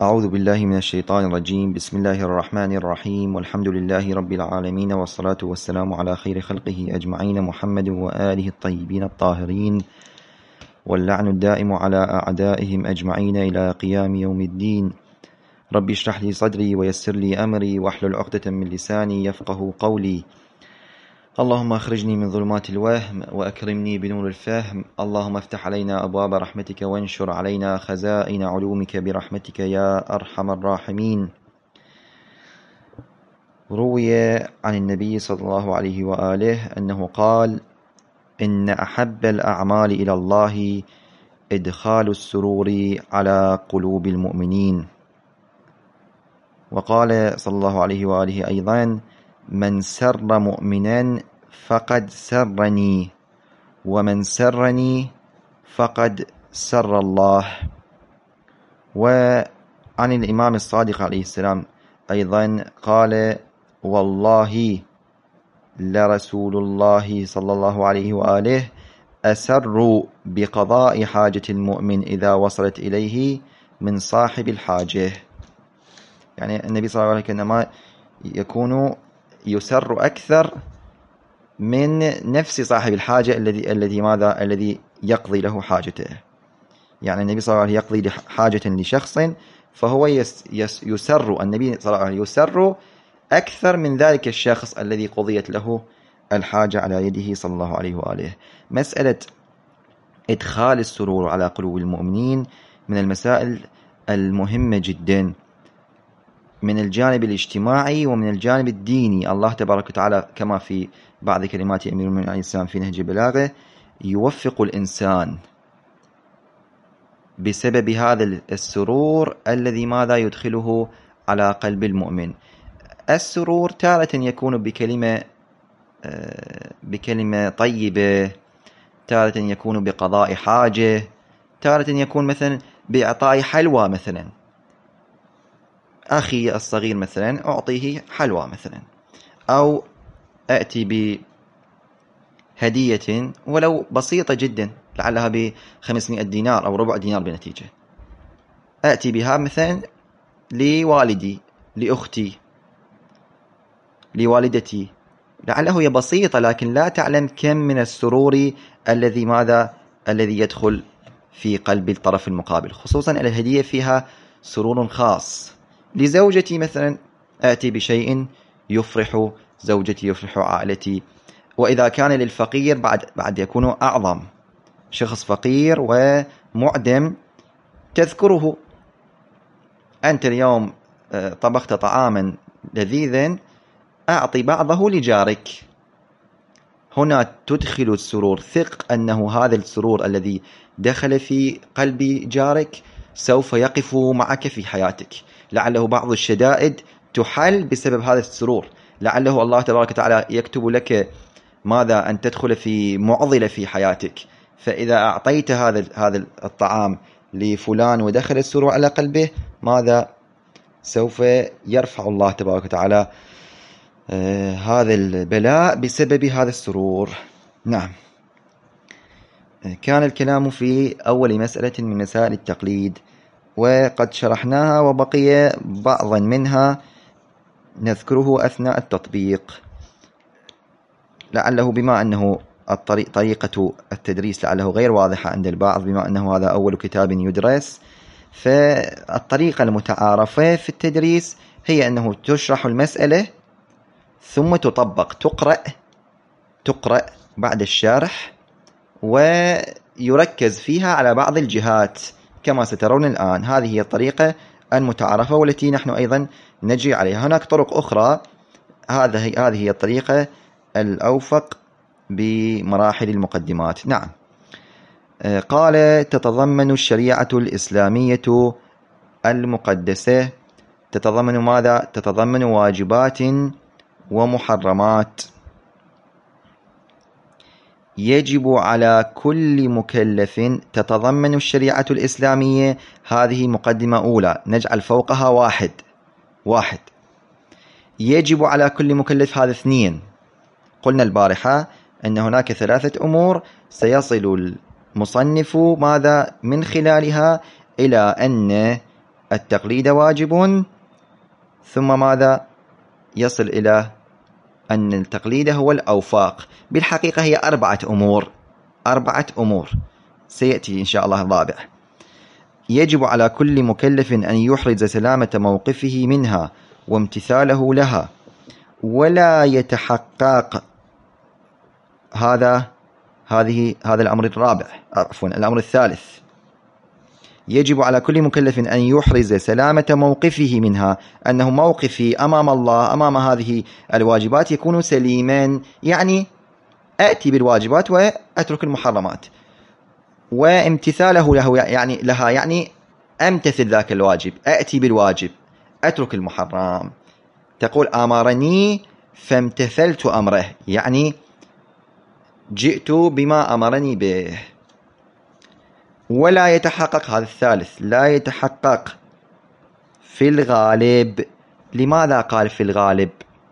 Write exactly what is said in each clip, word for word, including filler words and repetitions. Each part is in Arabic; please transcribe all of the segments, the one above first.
أعوذ بالله من الشيطان الرجيم. بسم الله الرحمن الرحيم، والحمد لله رب العالمين، والصلاة والسلام على خير خلقه أجمعين، محمد وآله الطيبين الطاهرين، واللعن الدائم على أعدائهم أجمعين إلى قيام يوم الدين. رب اشرح لي صدري ويسر لي أمري واحلل عقدة من لساني يفقه قولي. اللهم اخرجني من ظلمات الوهم وأكرمني بنور الفهم. اللهم افتح علينا أبواب رحمتك وانشر علينا خزائن علومك برحمتك يا أرحم الراحمين. روي عن النبي صلى الله عليه وآله أنه قال: إن أحب الأعمال إلى الله إدخال السرور على قلوب المؤمنين. وقال صلى الله عليه وآله أيضا: من سر مؤمنا فقد سرني، ومن سرني فقد سر الله. وعن الإمام الصادق عليه السلام أيضا قال: والله لرسول الله صلى الله عليه وآله أسر بقضاء حاجة المؤمن إذا وصلت إليه من صاحب الحاجة. يعني النبي صلى الله عليه وسلم كأنما يكون يسر أكثر من نفس صاحب الحاجة الذي الذي ماذا الذي يقضي له حاجته. يعني النبي صلى الله عليه وسلم يقضي حاجة لشخص فهو يس يس يسر النبي صلى الله عليه وسلم يسر أكثر من ذلك الشخص الذي قضيت له الحاجة على يده صلى الله عليه وآله. مسألة إدخال السرور على قلوب المؤمنين من المسائل المهمة جدا من الجانب الاجتماعي ومن الجانب الديني. الله تبارك وتعالى كما في بعض كلمات أمير المؤمنين عليه السلام في نهج البلاغة يوفق الإنسان بسبب هذا السرور الذي ماذا يدخله على قلب المؤمن. السرور تارة يكون بكلمة بكلمة طيبة، تارة يكون بقضاء حاجة، تارة يكون مثلا بإعطاء حلوى. مثلا أخي الصغير مثلا أعطيه حلوى مثلا، أو أأتي بهدية ولو بسيطة جدا لعلها بخمسمائة دينار أو ربع دينار بنتيجة، أأتي بها مثلا لوالدي، لأختي، لوالدتي، لعله هي بسيطة لكن لا تعلم كم من السرور الذي ماذا الذي يدخل في قلب الطرف المقابل. خصوصا الهدية فيها سرور خاص. لزوجتي مثلا آتي بشيء يفرح زوجتي، يفرح عائلتي. وإذا كان للفقير بعد بعد يكون أعظم. شخص فقير ومعدم تذكره أنت اليوم طبخت طعاما لذيذا، أعطي بعضه لجارك. هنا تدخل السرور، ثق أنه هذا السرور الذي دخل في قلب جارك سوف يقف معك في حياتك. لعله بعض الشدائد تحل بسبب هذا السرور. لعله الله تبارك وتعالى يكتب لك ماذا أن تدخل في معضلة في حياتك، فإذا أعطيت هذا هذا الطعام لفلان ودخل السرور على قلبه ماذا سوف يرفع الله تبارك وتعالى آه هذا البلاء بسبب هذا السرور. نعم. كان الكلام في أول مسألة من مسائل التقليد وقد شرحناها، وبقي بعضا منها نذكره أثناء التطبيق. لعله بما أنه الطريق طريقة التدريس لعله غير واضحة عند البعض، بما أنه هذا أول كتاب يدرس، فالطريقة المتعارفة في التدريس هي أنه تشرح المسألة ثم تطبق، تقرأ تقرأ بعد الشرح ويركز فيها على بعض الجهات كما سترون الآن. هذه هي الطريقة المتعارفة والتي نحن أيضا نجري عليها. هناك طرق أخرى، هذه هذه هي الطريقة الأوفق بمراحل المقدمات. نعم. قال: تتضمن الشريعة الإسلامية المقدسة تتضمن ماذا؟ تتضمن واجبات ومحرمات يجب على كل مكلف. تتضمن الشريعة الإسلامية، هذه مقدمة أولى نجعل فوقها واحد واحد. يجب على كل مكلف، هذا اثنين. قلنا البارحة أن هناك ثلاثة أمور سيصل المصنف ماذا من خلالها إلى أن التقليد واجب، ثم ماذا؟ يصل إلى أن التقليد هو الأوفاق. بالحقيقة هي أربعة أمور أربعة أمور سيأتي إن شاء الله الرابع. يجب على كل مكلف أن يحرز سلامة موقفه منها وامتثاله لها، ولا يتحقق هذا هذه هذا الأمر الرابع عفوا الأمر الثالث. يجب على كل مكلف أن يحرز سلامة موقفه منها، أنه موقفي أمام الله أمام هذه الواجبات يكون سليما، يعني أأتي بالواجبات وأترك المحرمات، وامتثاله له يعني لها يعني أمتثل ذاك الواجب، أأتي بالواجب أترك المحرم. تقول أمرني فامتثلت أمره، يعني جئت بما أمرني به. ولا يتحقق هذا الثالث، لا يتحقق في الغالب. لماذا قال في الغالب؟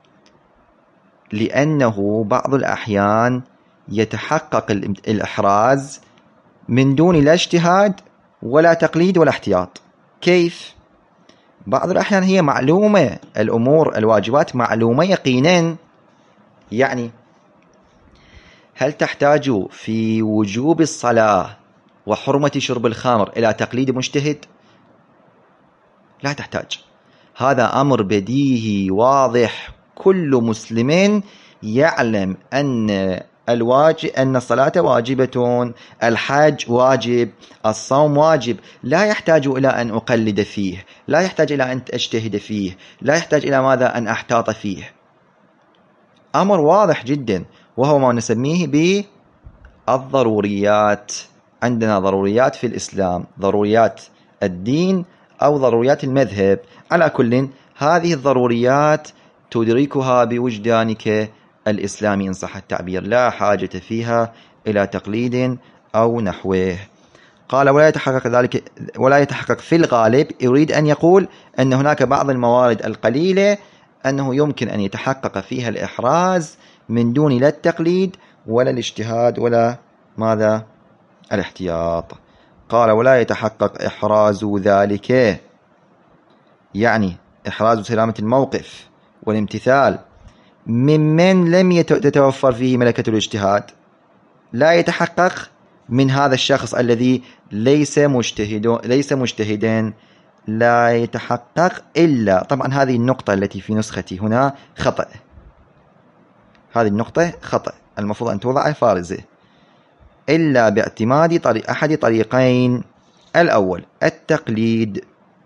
لأنه بعض الأحيان يتحقق الإحراز من دون لا اجتهاد ولا تقليد ولا احتياط. كيف؟ بعض الأحيان هي معلومة، الأمور الواجبات معلومة يقينا. يعني هل تحتاج في وجوب الصلاة وحرمة شرب الخمر إلى تقليد مجتهد؟ لا تحتاج. هذا أمر بديهي واضح، كل مسلم يعلم أن الواجب أن الصلاة واجبة، الحج واجب، الصوم واجب، لا يحتاج إلى أن أقلد فيه، لا يحتاج إلى أن أجتهد فيه، لا يحتاج إلى ماذا؟ أن أحتاط فيه. أمر واضح جدا، وهو ما نسميه بالضروريات. عندنا ضروريات في الإسلام، ضروريات الدين أو ضروريات المذهب. على كل هذه الضروريات تدركها بوجدانك الإسلامي إن صح التعبير، لا حاجة فيها إلى تقليد أو نحوه. قال ولا يتحقق ذلك ولا يتحقق في الغالب، يريد أن يقول أن هناك بعض الموارد القليلة أنه يمكن أن يتحقق فيها الإحراز من دون لا التقليد ولا الاجتهاد ولا ماذا؟ الاحتياط. قال ولا يتحقق إحراز ذلك، يعني إحراز سلامة الموقف والامتثال ممن لم تتوفر فيه ملكة الاجتهاد. لا يتحقق من هذا الشخص الذي ليس مجتهد ليس مجتهدا، لا يتحقق إلا، طبعا هذه النقطة التي في نسختي هنا خطأ، هذه النقطة خطأ، المفروض أن توضع فارزة، إلا باعتماد طريق أحد طريقين. الأول التقليد،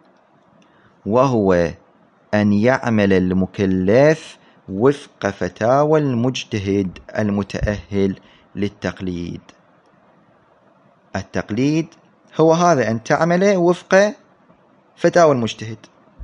وهو أن يعمل المكلف وفق فتاوى المجتهد المتأهل للتقليد. التقليد هو هذا، أن تعمل وفق فتاوى المجتهد،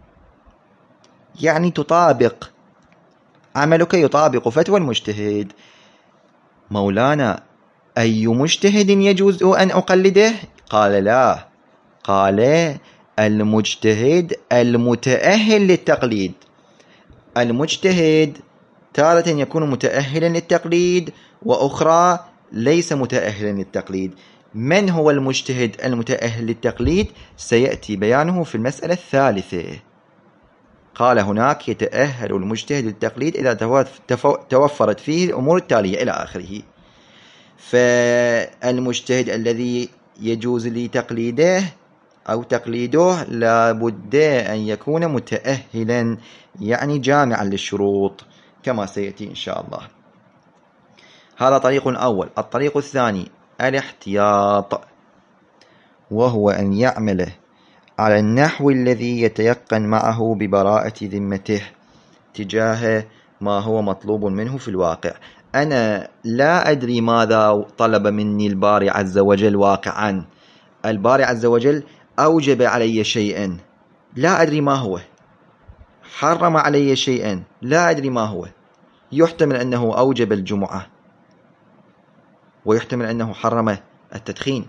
يعني تطابق عملك يطابق فتوى المجتهد. مولانا أي مجتهد يجوز أن أقلده؟ قال لا، قال المجتهد المتأهل للتقليد. المجتهد تارة يكون متأهلا للتقليد، وأخرى ليس متأهلا للتقليد. من هو المجتهد المتأهل للتقليد؟ سيأتي بيانه في المسألة الثالثة. قال هناك يتأهل المجتهد للتقليد إذا توفرت فيه الأمور التالية إلى آخره. فالمجتهد الذي يجوز لي تقليده أو تقليده لابد أن يكون متأهلا، يعني جامعا للشروط كما سيأتي إن شاء الله. هذا طريق أول. الطريق الثاني الاحتياط، وهو أن يعمل على النحو الذي يتيقن معه ببراءة ذمته تجاه ما هو مطلوب منه في الواقع. أنا لا أدري ماذا طلب مني الباري عز وجل واقعا. الباري عز وجل أوجب علي شيئا لا أدري ما هو، حرم علي شيئا لا أدري ما هو. يحتمل أنه أوجب الجمعة، ويحتمل أنه حرم التدخين.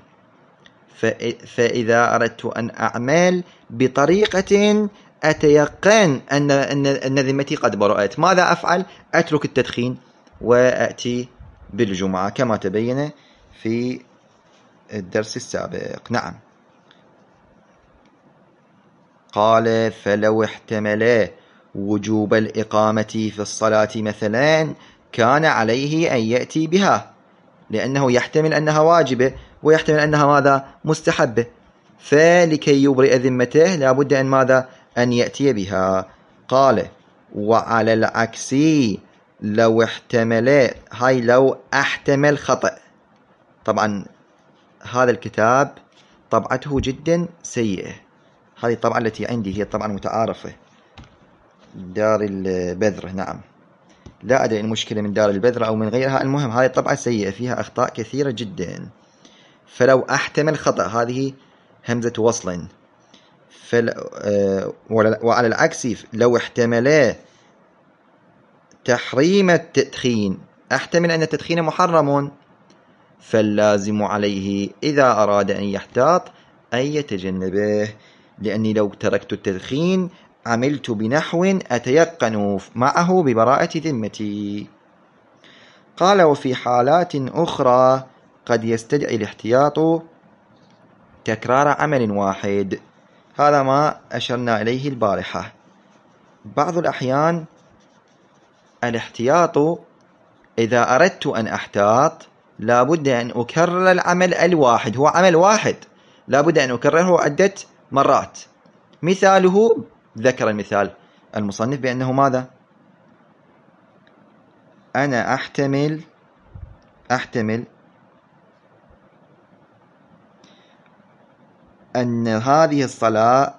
فإذا أردت أن أعمل بطريقة أتيقن أن أن ذمتي قد برأت، ماذا أفعل؟ أترك التدخين وأتي بالجمعة كما تبين في الدرس السابق. نعم. قال فلو احتمل وجوب الإقامة في الصلاة مثلا كان عليه أن يأتي بها، لأنه يحتمل أنها واجبة ويحتمل أنها ماذا؟ مستحبة، فلكي يبرئ ذمته لا بد أن ماذا؟ أن يأتي بها. قال وعلى العكس لو احتمل، هاي لو احتمل خطأ. طبعا هذا الكتاب طبعته جدا سيئة، هذه الطبعة التي عندي هي طبعا متعارفة، دار البذرة. نعم، لا أدري المشكلة من دار البذرة أو من غيرها، المهم هذه الطبعة سيئة فيها أخطاء كثيرة جدا. فلو احتمل خطأ هذه همزة وصل. وعلى العكس لو احتمل تحريم التدخين، احتمل أن التدخين محرم، فاللازم عليه إذا أراد أن يحتاط أن يتجنبه، لأني لو تركت التدخين عملت بنحو أتيقن معه ببراءة ذمتي. قال وفي حالات أخرى قد يستدعي الاحتياط تكرار عمل واحد، هذا ما أشرنا إليه البارحة. بعض الأحيان الاحتياط إذا أردت أن أحتاط لابد أن أكرر العمل الواحد، هو عمل واحد لابد أن أكرره عدة مرات. مثاله، ذكر المثال المصنف بأنه ماذا؟ أنا أحتمل أحتمل أن هذه الصلاة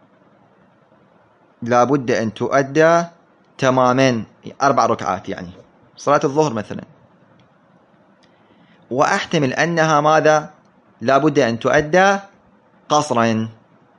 لابد أن تؤدى تماما أربع ركعات، يعني صلاة الظهر مثلا، وأحتمل أنها ماذا؟ لابد أن تؤدى قصرا.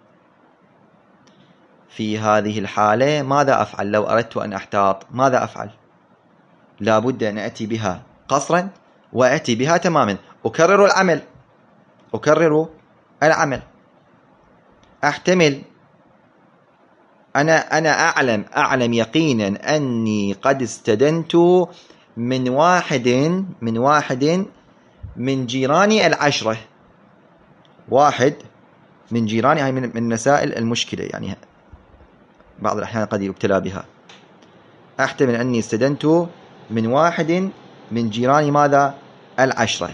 في هذه الحالة ماذا أفعل؟ لو أردت أن أحتاط ماذا أفعل؟ لابد أن أتي بها قصرا وأتي بها تماما، أكرر العمل أكرر العمل أحتمل أنا أنا أعلم أعلم يقينا أني قد استدنت من واحد من واحد من جيراني العشرة، واحد من جيراني، هاي من مسائل المشكلة، يعني بعض الأحيان قد يبتلى بها. أحتمل أني استدنت من واحد من جيراني ماذا؟ العشرة.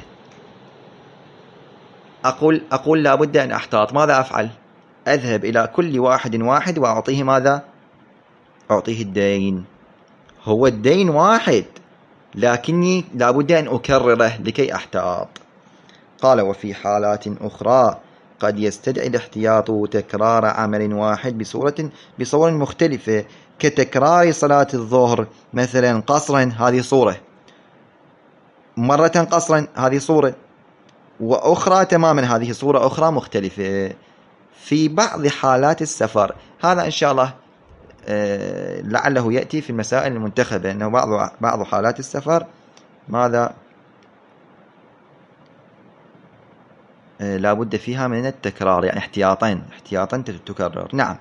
أقول أقول لابد أن أحتاط، ماذا أفعل؟ أذهب إلى كل واحد واحد وأعطيه ماذا؟ أعطيه الدين. هو الدين واحد لكني لابد أن أكرره لكي أحتاط. قال وفي حالات أخرى قد يستدعي الاحتياط تكرار عمل واحد بصورة بصور مختلفة، كتكرار صلاة الظهر مثلا قصرا، هذه صورة، مرة قصرا هذه صورة، وأخرى تماما هذه صورة أخرى مختلفة. في بعض حالات السفر، هذا إن شاء الله آه لعله يأتي في المسائل المنتخبة، أنه بعض بعض حالات السفر ماذا آه لا بد فيها من التكرار، يعني احتياطا احتياطا تكرر. نعم.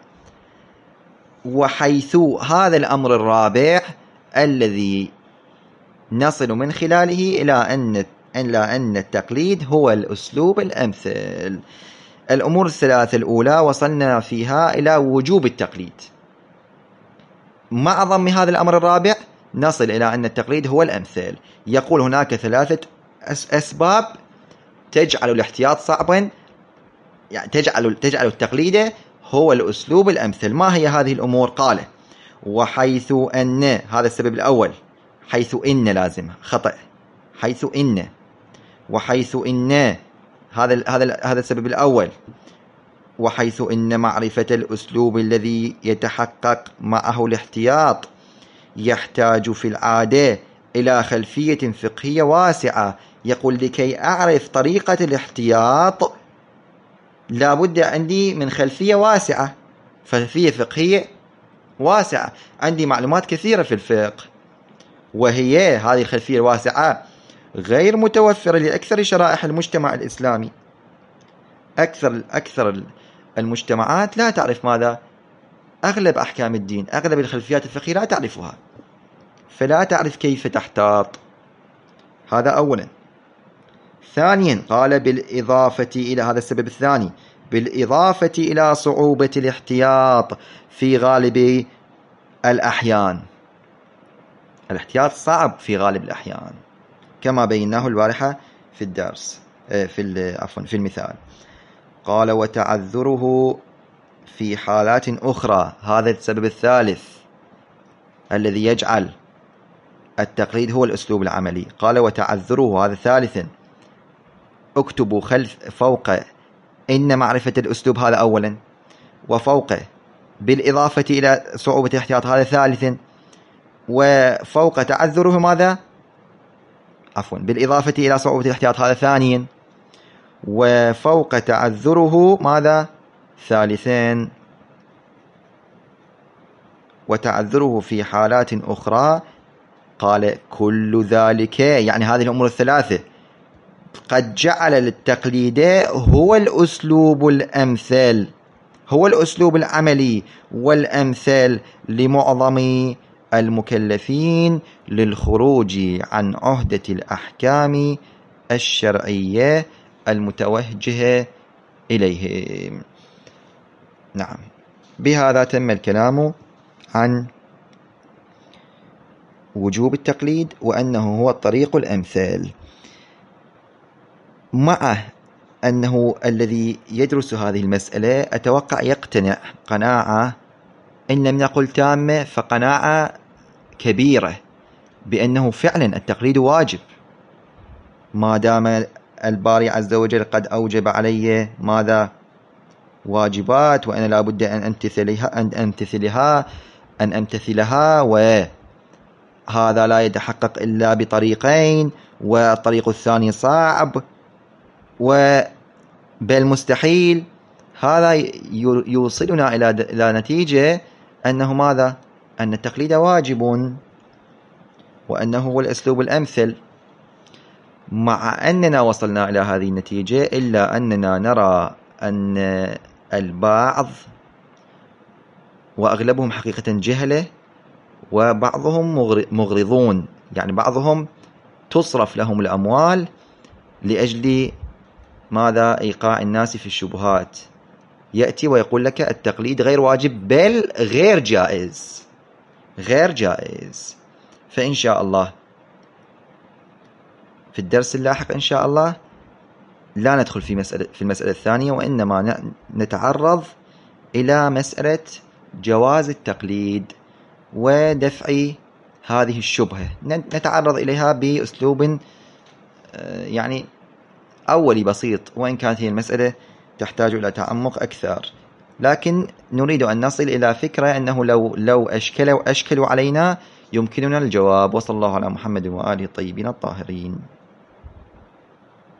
وحيث هذا الأمر الرابع الذي نصل من خلاله إلى أن إلى أن التقليد هو الأسلوب الأمثل. الأمور الثلاثة الأولى وصلنا فيها إلى وجوب التقليد، مع ضم هذا الأمر الرابع نصل إلى أن التقليد هو الأمثل. يقول هناك ثلاثة أسباب تجعل الاحتياط صعبا، يعني تجعل تجعل التقليد هو الأسلوب الأمثل. ما هي هذه الأمور؟ قال وحيث أن، هذا السبب الأول، حيث إن لازم خطأ، حيث إن، وحيث إن هذا هذا هذا السبب الأول، وحيث إن معرفة الأسلوب الذي يتحقق معه الاحتياط يحتاج في العادة إلى خلفية فقهية واسعة. يقول لكي أعرف طريقة الاحتياط لا بد عندي من خلفية واسعة، خلفية فقهية واسعة، عندي معلومات كثيرة في الفقه، وهي هذه الخلفية الواسعة غير متوفرة لأكثر شرائح المجتمع الإسلامي. أكثر أكثر المجتمعات لا تعرف ماذا؟ أغلب أحكام الدين، أغلب الخلفيات الفقهية لا تعرفها، فلا تعرف كيف تحتاط. هذا أولا. ثانيا قال بالإضافة إلى، هذا السبب الثاني، بالإضافة إلى صعوبة الاحتياط في غالب الأحيان. الاحتياط صعب في غالب الأحيان كما بيناه البارحة في الدرس في عفوا في المثال. قال وتعذره في حالات أخرى، هذا السبب الثالث الذي يجعل التقليد هو الأسلوب العملي. قال وتعذره، هذا ثالثا، اكتبوا خلف فوق إن معرفة الأسلوب، هذا أولا، وفوقه بالإضافة إلى صعوبة الاحتياط، هذا ثالثا، وفوق تعذره ماذا؟ عفوا بالإضافة إلى صعوبة الاحتياط، هذا ثانيا، وفوق تعذره ماذا؟ ثالثين. وتعذره في حالات أخرى، قال كل ذلك، يعني هذه الأمور الثلاثة قد جعل للتقليد هو الأسلوب الأمثل، هو الأسلوب العملي والأمثل لمعظم المكلفين للخروج عن عهدة الأحكام الشرعية المتوجهة إليهم. نعم، بهذا تم الكلام عن وجوب التقليد وأنه هو الطريق الأمثل، مع أنه الذي يدرس هذه المسألة أتوقع يقتنع قناعة إن لم نقل تامة فقناعة كبيرة بأنه فعلا التقليد واجب، ما دام الباري عز وجل قد أوجب علي ماذا؟ واجبات، وأنا لابد أن أمتثلها أن أمتثلها أن أمتثلها وهذا لا يتحقق إلا بطريقين، والطريق الثاني صعب وبل مستحيل. هذا يوصلنا إلى إلى نتيجة أنه ماذا؟ أن التقليد واجب وأنه هو الأسلوب الأمثل. مع أننا وصلنا إلى هذه النتيجة إلا أننا نرى أن البعض، وأغلبهم حقيقة جهلة، وبعضهم مغرضون، يعني بعضهم تصرف لهم الأموال لأجل ماذا؟ إيقاع الناس في الشبهات. يأتي ويقول لك التقليد غير واجب بل غير جائز، غير جائز. فإن شاء الله في الدرس اللاحق إن شاء الله لا ندخل في مسألة في المسألة الثانية، وإنما نتعرض إلى مسألة جواز التقليد ودفع هذه الشبهة، نتعرض إليها بأسلوب يعني أولي بسيط، وإن كانت هي المسألة تحتاج إلى تعمق أكثر، لكن نريد أن نصل إلى فكرة أنه لو لو أشكلوا أشكلوا علينا يمكننا الجواب. وصلى الله على محمد وآله الطيبين الطاهرين.